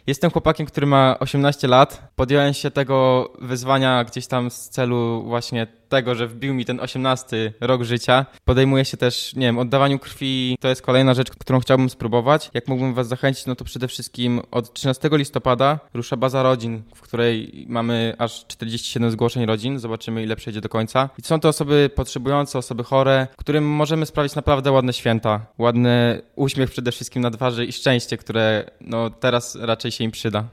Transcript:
Jestem chłopakiem, który ma 18 lat. Podjąłem się tego wyzwania gdzieś tam z celu właśnie tego, że wbił mi ten 18 rok życia. Podejmuję się też, nie wiem, oddawaniu krwi. To jest kolejna rzecz, którą chciałbym spróbować. Jak mógłbym was zachęcić, no to przede wszystkim od 13 listopada rusza baza rodzin, w której mamy aż 47 zgłoszeń rodzin. Zobaczymy, ile przejdzie do końca. I są to osoby potrzebujące, osoby chore, którym możemy sprawić naprawdę ładne święta. Ładny uśmiech przede wszystkim na twarzy i szczęście, które no teraz raczej się im przyda.